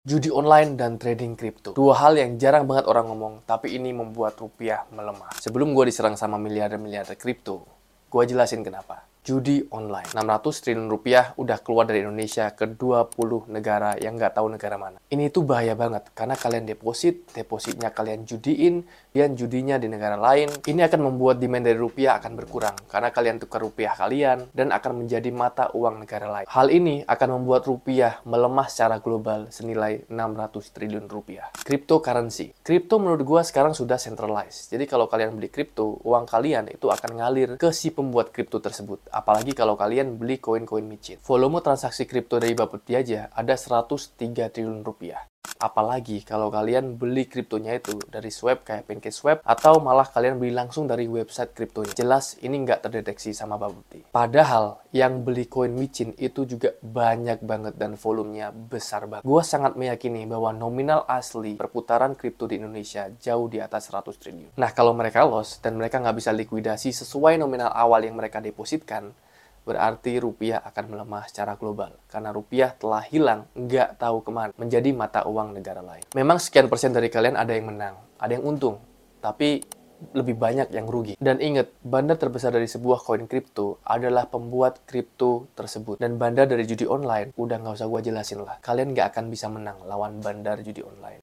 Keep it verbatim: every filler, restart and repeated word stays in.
Judi online dan trading kripto. Dua hal yang jarang banget orang ngomong, tapi ini membuat rupiah melemah. Sebelum gue diserang sama miliarder-miliarder kripto, gue jelasin kenapa. Judi online. enam ratus triliun rupiah udah keluar dari Indonesia ke dua puluh negara yang nggak tahu negara mana. Ini tuh bahaya banget, karena kalian deposit, depositnya kalian judiin, dan judinya di negara lain. Ini akan membuat demand dari rupiah akan berkurang, karena kalian tukar rupiah kalian, dan akan menjadi mata uang negara lain. Hal ini akan membuat rupiah melemah secara global senilai enam ratus triliun rupiah. Cryptocurrency. Kripto menurut gue sekarang sudah centralized. Jadi kalau kalian beli kripto, uang kalian itu akan ngalir ke si pembuat kripto tersebut. Apalagi kalau kalian beli koin-koin micin. Volume transaksi kripto dari Bapepti aja ada seratus tiga triliun rupiah. Apalagi kalau kalian beli kriptonya itu dari swap kayak PancakeSwap atau malah kalian beli langsung dari website kriptonya. Jelas ini nggak terdeteksi sama Bapepti. Padahal yang beli koin micin itu juga banyak banget dan volumenya besar banget. Gue sangat meyakini bahwa nominal asli perputaran kripto di Indonesia jauh di atas seratus triliun. Nah kalau mereka loss dan mereka nggak bisa likuidasi sesuai nominal awal yang mereka depositkan, berarti rupiah akan melemah secara global. Karena rupiah telah hilang, nggak tahu kemana, menjadi mata uang negara lain. Memang sekian persen dari kalian ada yang menang, ada yang untung, tapi lebih banyak yang rugi. Dan ingat, bandar terbesar dari sebuah koin kripto adalah pembuat kripto tersebut. Dan bandar dari judi online, udah nggak usah gue jelasin lah. Kalian nggak akan bisa menang lawan bandar judi online.